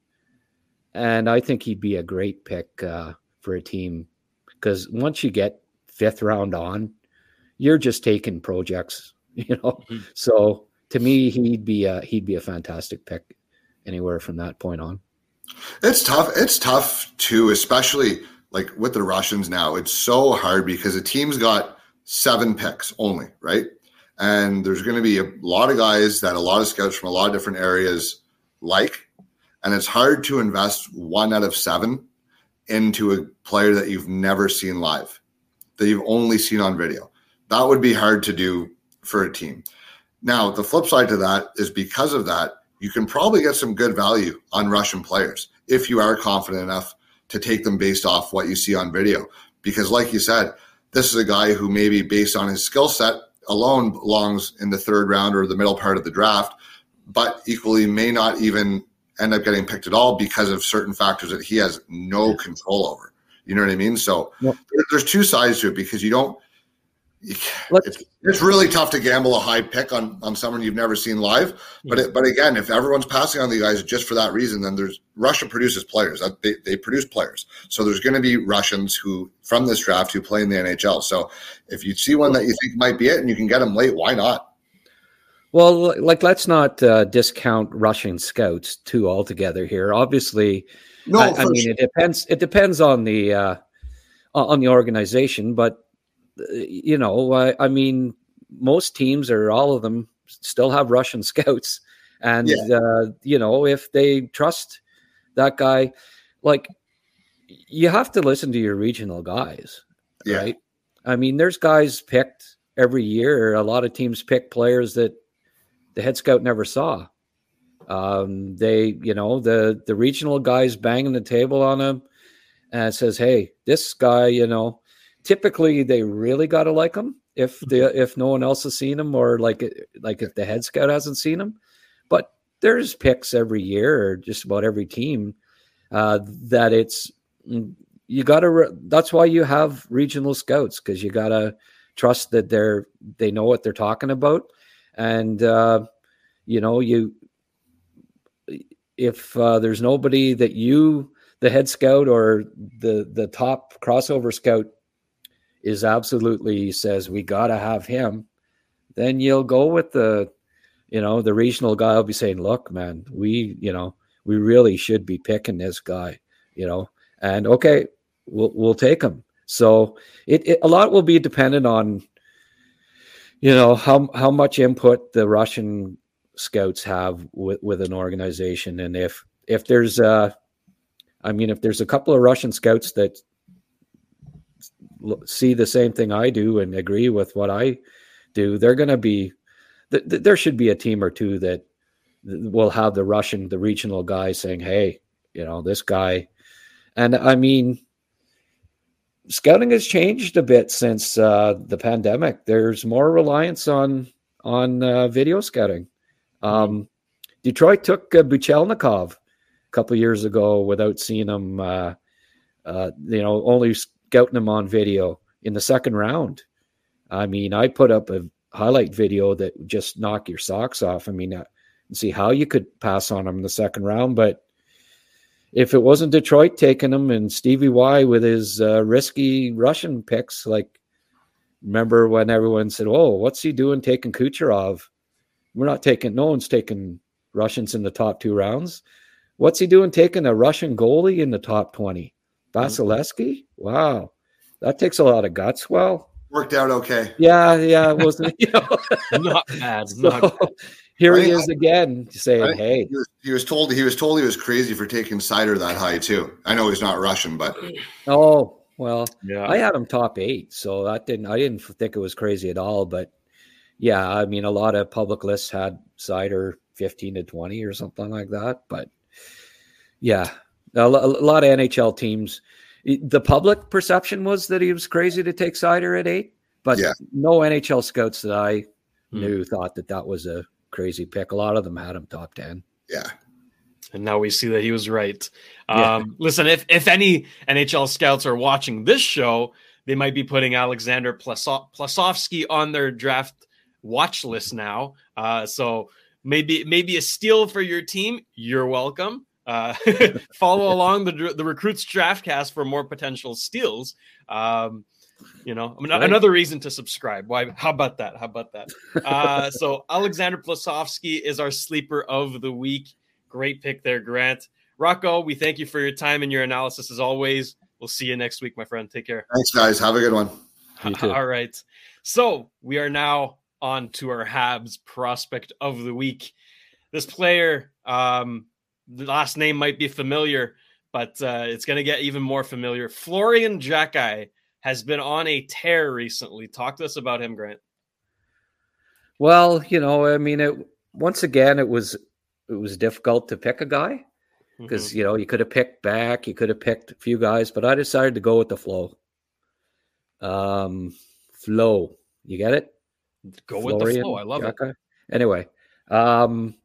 and I think he'd be a great pick uh, for a team, because once you get fifth round on, you're just taking projects. You know, hmm. so to me, he'd be a, he'd be a fantastic pick anywhere from that point on. It's tough. It's tough too, especially like with the Russians now. It's so hard because the team's got seven picks only, right? And there's going to be a lot of guys that a lot of scouts from a lot of different areas like. And it's hard to invest one out of seven into a player that you've never seen live, that you've only seen on video. That would be hard to do for a team. Now, the flip side to that is because of that, you can probably get some good value on Russian players if you are confident enough to take them based off what you see on video. Because like you said, this is a guy who maybe based on his skill set alone belongs in the third round or the middle part of the draft, but equally may not even end up getting picked at all because of certain factors that he has no control over. You know what I mean? So yep. There's two sides to it because you don't, it's, it's really tough to gamble a high pick on, on someone you've never seen live. But it, but again, if everyone's passing on the guys just for that reason, then there's Russia produces players. They, they produce players. So there's going to be Russians who from this draft who play in the N H L. So if you see one that you think might be it and you can get them late, why not? Well, like let's not uh, discount Russian scouts too altogether here. Obviously, no, I, I mean sure. it depends. It depends on the uh, on the organization, but. You know, I, I mean, most teams or all of them still have Russian scouts. And, yeah. uh, you know, if they trust that guy, like you have to listen to your regional guys, yeah. right? I mean, there's guys picked every year. A lot of teams pick players that the head scout never saw. Um, they, you know, the, the regional guys banging the table on them and says, hey, this guy, you know, typically, they really got to like him if the if no one else has seen him or like like if the head scout hasn't seen him. But there's picks every year or just about every team uh, that it's you got to. Re- that's why you have regional scouts because you got to trust that they're they know what they're talking about, and uh, you know you if uh, there's nobody that you the head scout or the the top crossover scout. Is absolutely says we got to have him, then you'll go with the, you know, the regional guy will be saying, look, man, we, you know, we really should be picking this guy, you know, and okay, we'll, we'll take him. So it, it a lot will be dependent on, you know, how, how much input the Russian scouts have with, with an organization. And if, if there's uh I mean, if there's a couple of Russian scouts that see the same thing I do and agree with what I do, they're going to be, th- th- there should be a team or two that will have the Russian, the regional guy saying, hey, you know, this guy. And I mean, scouting has changed a bit since uh, the pandemic. There's more reliance on, on uh, video scouting. Um, Detroit took uh, Buchelnikov a couple of years ago without seeing him, uh, uh, you know, only scouting him on video in the second round. I mean, I put up a highlight video that would just knock your socks off. I mean, uh, see how you could pass on him in the second round. But if it wasn't Detroit taking him and Stevie Y with his uh, risky Russian picks, like remember when everyone said, oh, what's he doing taking Kucherov? We're not taking, no one's taking Russians in the top two rounds. What's he doing taking a Russian goalie in the top twenty? Vasilevsky? Wow. That takes a lot of guts. Well, worked out okay. Yeah, yeah, it wasn't, you know. Not bad. So, not bad. Here I he think, is again saying, hey. He was, he was told he was told he was crazy for taking Seider that high too. I know he's not Russian, but oh, well, yeah. I had him top eight, so that didn't I didn't think it was crazy at all. But yeah, I mean a lot of public lists had Seider fifteen to twenty or something like that. But yeah. A lot of N H L teams, the public perception was that he was crazy to take Seider at eight, but yeah. no N H L scouts that I hmm. knew thought that that was a crazy pick. A lot of them had him top ten. Yeah. And now we see that he was right. Yeah. Um, listen, if, if any N H L scouts are watching this show, they might be putting Alexander Plasovsky on their draft watch list now. Uh, so maybe, maybe a steal for your team. You're welcome. Uh, follow along the the Recruits Draftcast for more potential steals. Um, you know, I mean, right. Another reason to subscribe. Why? How about that? How about that? Uh, so Alexander Plasovsky is our sleeper of the week. Great pick there, Grant. Rocco, we thank you for your time and your analysis as always. We'll see you next week, my friend. Take care. Thanks, guys. Have a good one. All right. So we are now on to our Habs prospect of the week. This player, um, the last name might be familiar, but uh, it's going to get even more familiar. Florian Xhekaj has been on a tear recently. Talk to us about him, Grant. Well, you know, I mean, it once again, it was it was difficult to pick a guy because, mm-hmm. you know, you could have picked back, you could have picked a few guys, but I decided to go with the flow. Um, flow, you get it? Go Florian with the flow. I love Xhekaj. it. Anyway, um,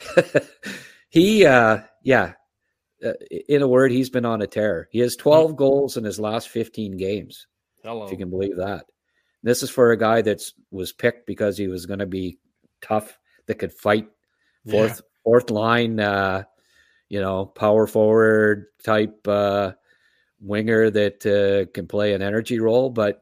he, uh, yeah, uh, in a word, he's been on a tear. He has twelve mm-hmm. goals in his last fifteen games. Hello. If you can believe that. This is for a guy that was picked because he was going to be tough, that could fight, fourth yeah. fourth line, uh, you know, power forward type uh, winger that uh, can play an energy role. But,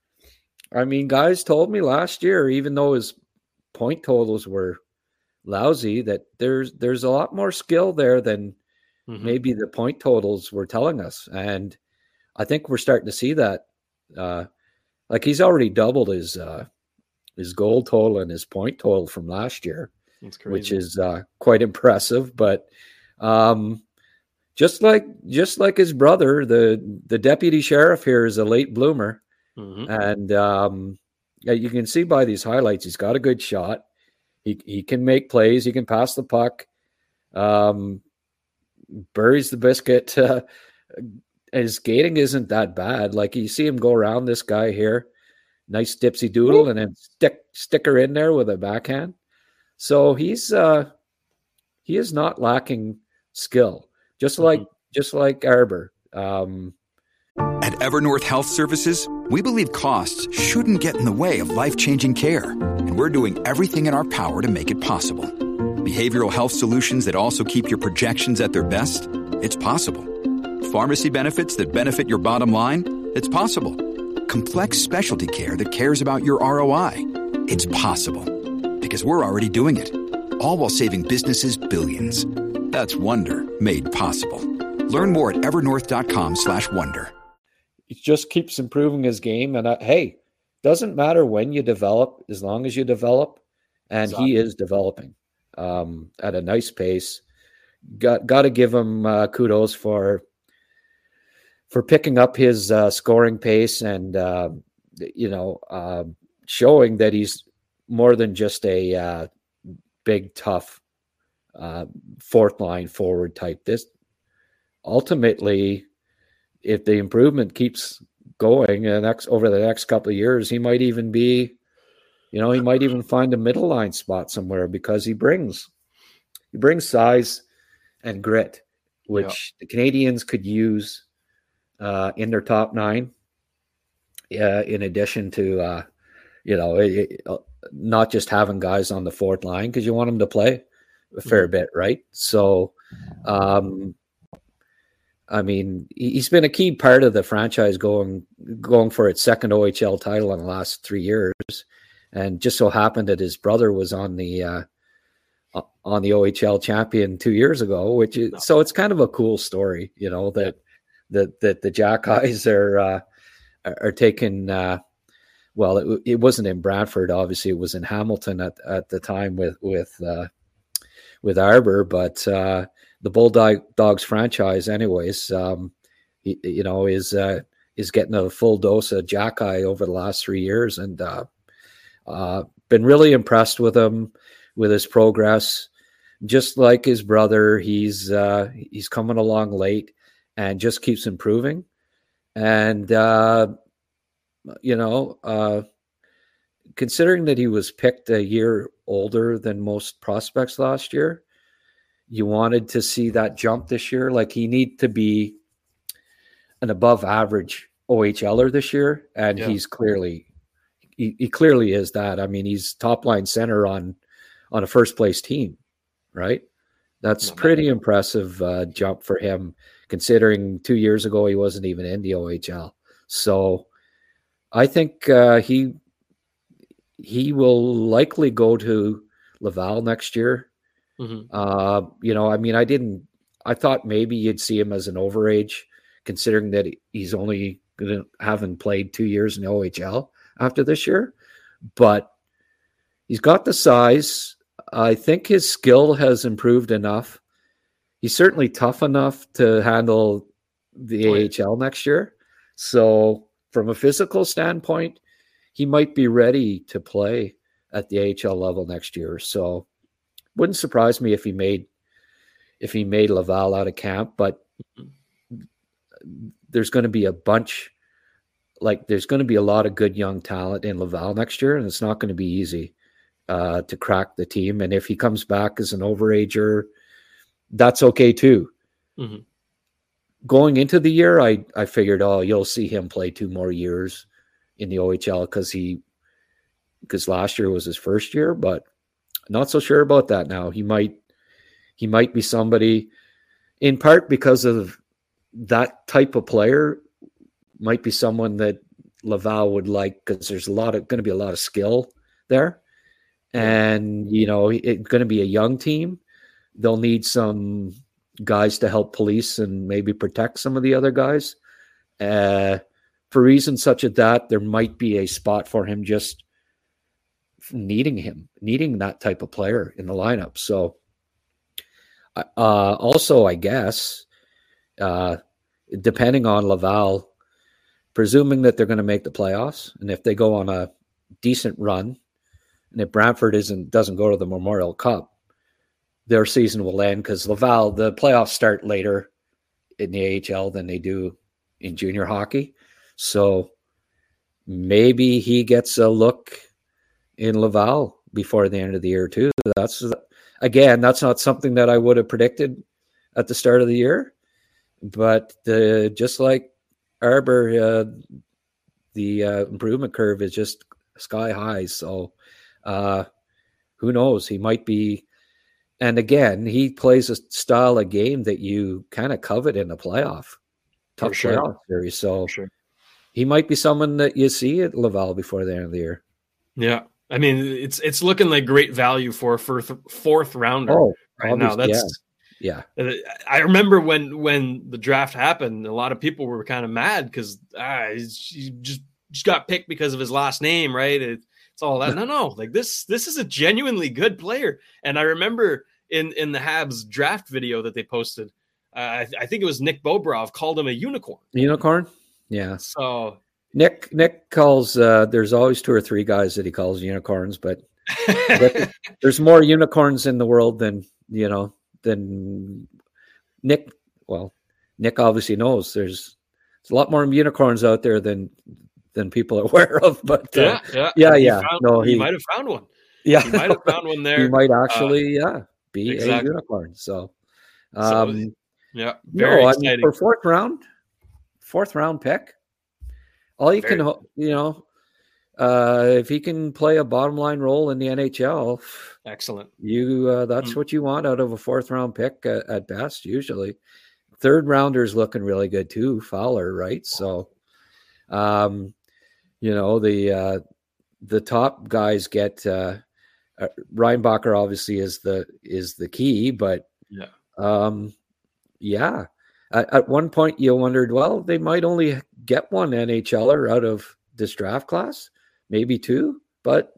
I mean, guys told me last year, even though his point totals were lousy, that there's there's a lot more skill there than mm-hmm. maybe the point totals were telling us. And I think we're starting to see that. Uh, Like he's already doubled his uh, his goal total and his point total from last year, which is uh, quite impressive. But um, just like just like his brother, the the deputy sheriff here is a late bloomer, mm-hmm. and um, you can see by these highlights he's got a good shot. He he can make plays. He can pass the puck. Um, buries the biscuit. Uh, His skating isn't that bad. Like you see him go around this guy here, nice dipsy doodle, and then stick stick her in there with a backhand. So he's uh, he is not lacking skill, just like mm-hmm. just like Arber. Um, At Evernorth Health Services, we believe costs shouldn't get in the way of life-changing care, and we're doing everything in our power to make it possible. Behavioral health solutions that also keep your projections at their best? It's possible. Pharmacy benefits that benefit your bottom line? It's possible. Complex specialty care that cares about your R O I? It's possible. Because we're already doing it. All while saving businesses billions. That's Wonder made possible. Learn more at evernorth.com slash wonder. He just keeps improving his game. And uh, hey, doesn't matter when you develop, as long as you develop. And exactly. he is developing um, at a nice pace. Got, got to give him uh, kudos for... for picking up his uh, scoring pace and, uh, you know, uh, showing that he's more than just a uh, big, tough uh, fourth line forward type. This ultimately, if the improvement keeps going uh, next over the next couple of years, he might even be, you know, he might even find a middle line spot somewhere because he brings, he brings size and grit, which yeah. the Canadians could use Uh, in their top nine, uh, in addition to, uh, you know, it, it, uh, not just having guys on the fourth line because you want them to play a fair mm-hmm. bit, right? So, um, I mean, he's been a key part of the franchise going going for its second O H L title in the last three years, and just so happened that his brother was on the uh, on the O H L champion two years ago, which is, so it's kind of a cool story, you know, that. That that the Xhekajs are uh, are taking. Uh, well, it, it wasn't in Brantford, obviously. It was in Hamilton at, at the time with with uh, with Arber, but uh, the Bulldogs franchise, anyways, um, you, you know, is uh, is getting a full dose of Xhekaj over the last three years, and uh, uh, been really impressed with him, with his progress. Just like his brother, he's uh, he's coming along late. And just keeps improving. And, uh, you know, uh, considering that he was picked a year older than most prospects last year, you wanted to see that jump this year. Like he need to be an above average O H L-er this year. And yeah. he's clearly, he, he clearly is that. I mean, he's top line center on, on a first place team, right? That's Not pretty bad. impressive uh, jump for him. Considering two years ago he wasn't even in the O H L. So I think uh, he he will likely go to Laval next year. Mm-hmm. Uh, you know, I mean, I didn't – I thought maybe you'd see him as an overage, considering that he's only going to haven't played two years in the O H L after this year. But he's got the size. I think his skill has improved enough. He's certainly tough enough to handle the A H L next year. So from a physical standpoint, he might be ready to play at the A H L level next year. So wouldn't surprise me if he made if he made Laval out of camp, but there's going to be a bunch, like there's going to be a lot of good young talent in Laval next year, and it's not going to be easy uh, to crack the team. And if he comes back as an overager, that's okay too. Mm-hmm. Going into the year, I, I figured, oh, you'll see him play two more years in the O H L because he because last year was his first year, but not so sure about that now. He might he might be somebody, in part because of that type of player, might be someone that Laval would like because there's a lot of going to be a lot of skill there, and you know it's going to be a young team. They'll need some guys to help police and maybe protect some of the other guys. Uh, for reasons such as that, there might be a spot for him just needing him, needing that type of player in the lineup. So uh, also, I guess, uh, depending on Laval, presuming that they're going to make the playoffs, and if they go on a decent run, and if Brantford isn't doesn't go to the Memorial Cup, their season will end because Laval, the playoffs start later in the A H L than they do in junior hockey. So maybe he gets a look in Laval before the end of the year too. That's again, that's not something that I would have predicted at the start of the year, but the, just like Arbor, uh, the uh, improvement curve is just sky high. So uh, who knows? He might be. And again, he plays a style of game that you kind of covet in a playoff, tough sure. playoff series. So sure. he might be someone that you see at Laval before the end of the year. Yeah, I mean, it's it's looking like great value for a fourth, fourth rounder oh, right now. That's yeah. yeah. I remember when when the draft happened, a lot of people were kind of mad because ah, he just just got picked because of his last name, right? It, It's all that. No, no, like this, this is a genuinely good player. And I remember in, in the Habs draft video that they posted, uh, I, I think it was Nick Bobrov called him a unicorn. Unicorn? Yeah. So Nick, Nick calls, uh, there's always two or three guys that he calls unicorns, but there's more unicorns in the world than, you know, than Nick. Well, Nick obviously knows there's, there's a lot more unicorns out there than, than people are aware of, but uh, yeah, yeah, yeah, he yeah. Found, no, he, he might have found one. Yeah, he might have found one there. He might actually, uh, yeah, be exactly. a unicorn. So, um, so yeah, very no, exciting. I mean, for fourth round, fourth round pick. All you very can, cool. you know, uh, if he can play a bottom line role in the N H L, excellent. You, uh, that's mm. what you want out of a fourth round pick at, at best. Usually, third rounder's looking really good too. Fowler, right? So, um. You know, the uh, the top guys get uh, uh, Reinbacher obviously is the is the key, but yeah, um, yeah. At, at one point, you wondered, well, they might only get one NHLer out of this draft class, maybe two. But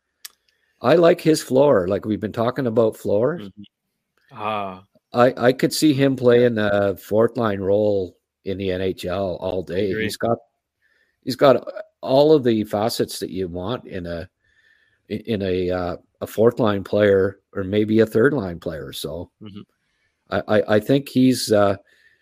I like his floor. Like we've been talking about floor. Mm-hmm. Ah, I I could see him playing a fourth line role in the N H L all day. He's got he's got. all of the facets that you want in a in a uh, a fourth line player or maybe a third line player. So mm-hmm. I, I I think he's uh,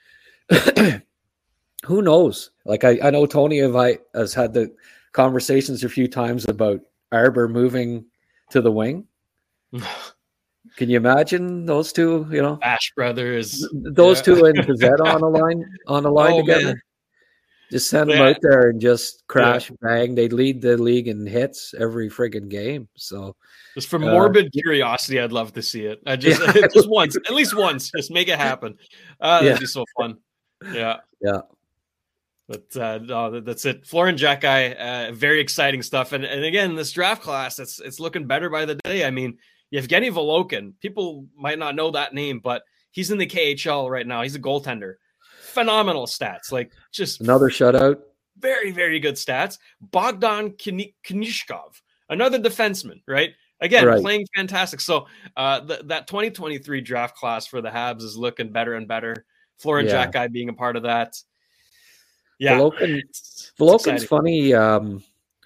who knows? Like I, I know Tony have I has had the conversations a few times about Arbor moving to the wing. Can you imagine those two? You know, Ash brothers, those yeah. two and Pizzetta on a line on a line oh, together. Man. Just send yeah. them out there and just crash, yeah. bang. They lead the league in hits every friggin' game. So, just for morbid uh, curiosity, I'd love to see it. I just yeah. just once, at least once, just make it happen. Uh, that'd yeah. be so fun. Yeah, yeah. But uh, no, that's it. Florian Xhekaj, uh, very exciting stuff. And and again, this draft class, it's it's looking better by the day. I mean, Yevgeny Volokhin. People might not know that name, but he's in the K H L right now. He's a goaltender. Phenomenal stats, like just another shutout. Very, very good stats. Bogdan Knishkov, another defenseman, right? Again, right. playing fantastic. So uh, th- that twenty twenty-three draft class for the Habs is looking better and better. Florian Yeah. Jack guy being a part of that. Yeah. Volokin, it's, Volokin's it's funny. Um,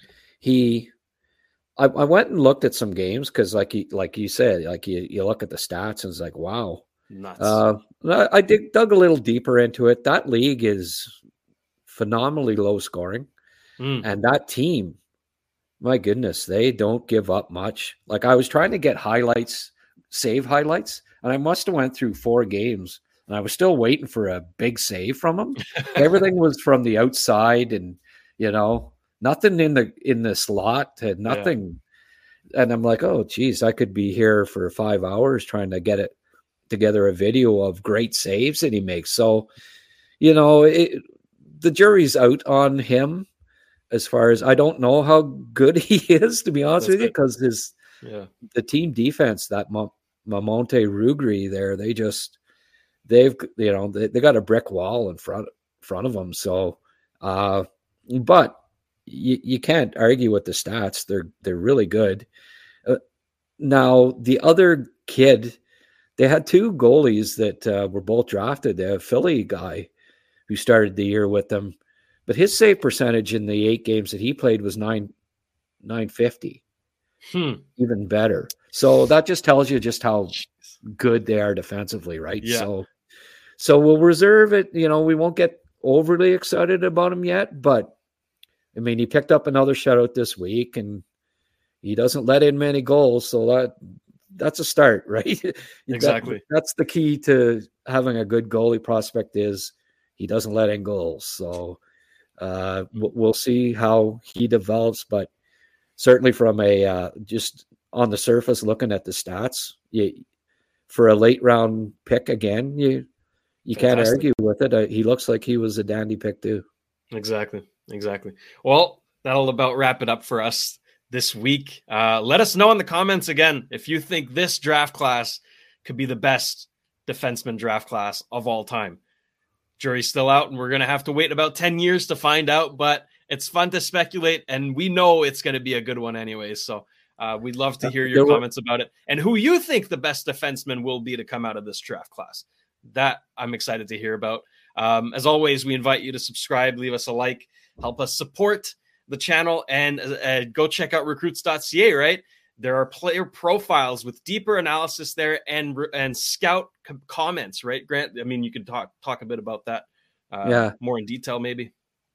he, I, I went and looked at some games because, like you, like you said, like you, you look at the stats and it's like, wow. Nuts. Uh, I, I dig, dug a little deeper into it. That league is phenomenally low scoring, Mm. and that team, my goodness, they don't give up much. Like I was trying to get highlights, save highlights, and I must have went through four games, and I was still waiting for a big save from them. Everything was from the outside, and you know, nothing in the in the slot, had nothing. Yeah. And I'm like, oh, geez, I could be here for five hours trying to get it together, a video of great saves that he makes. So, you know, it, the jury's out on him. As far as I don't know how good he is, to be honest That's with you, because his yeah. the team defense, that Mamonte Rugri there, they just they've you know they, they got a brick wall in front front of them. So, uh, but you, you can't argue with the stats; they're they're really good. Uh, now the other kid, they had two goalies that uh, were both drafted. The Philly guy who started the year with them. But his save percentage in the eight games that he played was nine nine fifty, hmm. even better. So that just tells you just how good they are defensively, right? Yeah. So, so we'll reserve it. You know, we won't get overly excited about him yet, but I mean, he picked up another shutout this week, and he doesn't let in many goals, so that that's a start, right? Exactly. That, that's the key to having a good goalie prospect is he doesn't let in goals. So. Uh, we'll see how he develops, but certainly from a uh, just on the surface, looking at the stats, you, for a late round pick again, you you Fantastic. Can't argue with it. Uh, he looks like he was a dandy pick too. Exactly, exactly. Well, that'll about wrap it up for us this week. Uh, let us know in the comments again if you think this draft class could be the best defenseman draft class of all time. Jury's still out, and we're going to have to wait about ten years to find out, but it's fun to speculate, and we know it's going to be a good one anyways. So uh, we'd love to hear your comments about it and who you think the best defenseman will be to come out of this draft class. That I'm excited to hear about. Um, as always, we invite you to subscribe, leave us a like, help us support the channel, and uh, go check out recruits dot c a, right? There are player profiles with deeper analysis there and and scout com- comments, right, Grant? I mean, you could talk talk a bit about that uh, yeah. more in detail, maybe.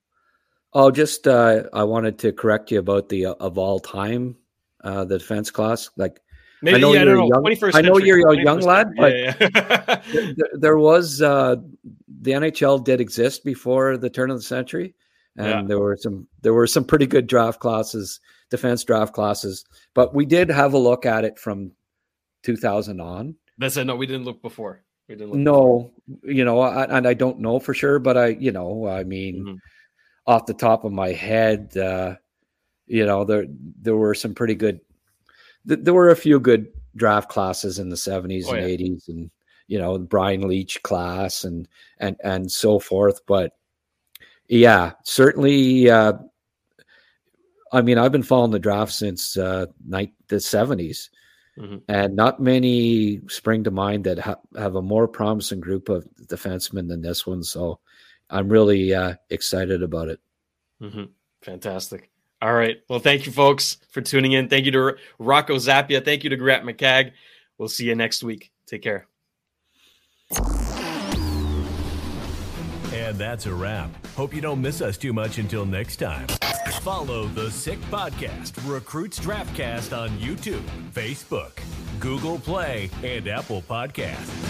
Oh, just uh, I wanted to correct you about the uh, of all time, uh, the defense class. Like, maybe, I know yeah, you're no, no, young. I know century, you're a young lad, but yeah, yeah. there, there was uh, the N H L did exist before the turn of the century, and Yeah. there were some there were some pretty good draft classes. Defense draft classes, but we did have a look at it from two thousand on. That's it. No, we didn't look before. We didn't look no, before. you know, I, and I don't know for sure, but I, you know, I mean, mm-hmm. off the top of my head, uh, you know, there there were some pretty good. Th- there were a few good draft classes in the seventies oh, and yeah. eighties, and you know, the Brian Leach class and and and so forth. But yeah, certainly. Uh, I mean, I've been following the draft since uh, night the seventies, mm-hmm. and not many spring to mind that ha- have a more promising group of defensemen than this one. So I'm really uh, excited about it. Mm-hmm. Fantastic. All right. Well, thank you, folks, for tuning in. Thank you to Rocco Zappia. Thank you to Grant McCagg. We'll see you next week. Take care. And that's a wrap. Hope you don't miss us too much until next time. Follow the Sick Podcast, Recruits Draftcast on YouTube, Facebook, Google Play, and Apple Podcasts.